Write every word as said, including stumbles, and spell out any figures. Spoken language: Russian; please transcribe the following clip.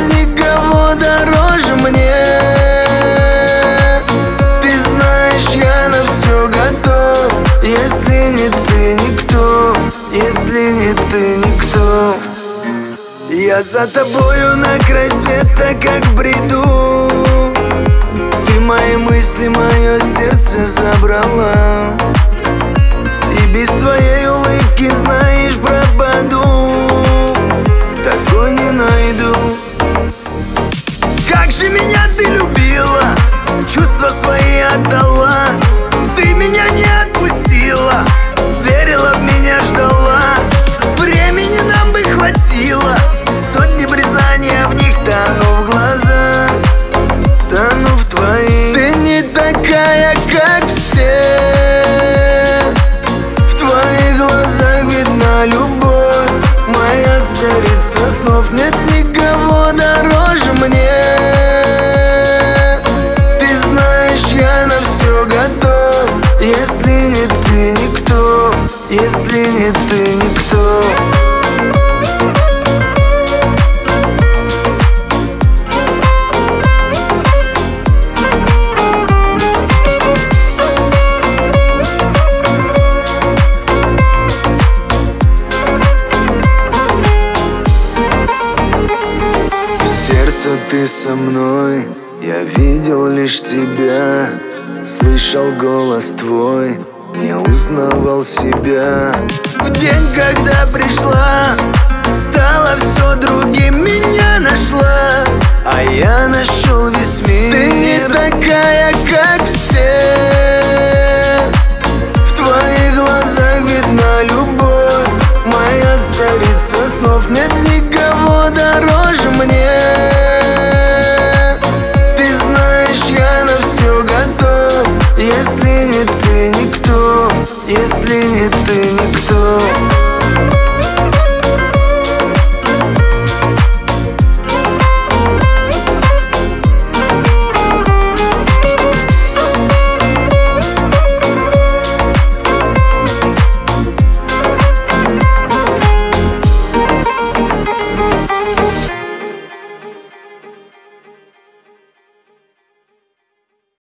никого дороже мне. Ты знаешь, я на все готов. Если не ты, никто. Если не ты, никто. Я за тобою на край света, как в бреду. Ты мои мысли, мое сердце забрала. И без твоей улыбки, знаешь, пропаду. Такой не найду. Как же меня ты любила, чувства свои отдала. Ты меня не отпустила, верила в меня, ждала. Времени нам бы хватило, сотни признаний, а в них тону в глаза, тону в твои. Ты не такая, как все. В твоих глазах видна любовь, моя царица снов. Нет никого дороже мне. Ты знаешь, я на все готов. Если не ты, никто. Если не ты, никто. Сердце, ты со мной, я видел лишь тебя. Слышал голос твой, не узнавал себя. В день, когда пришла, стало все другим. Меня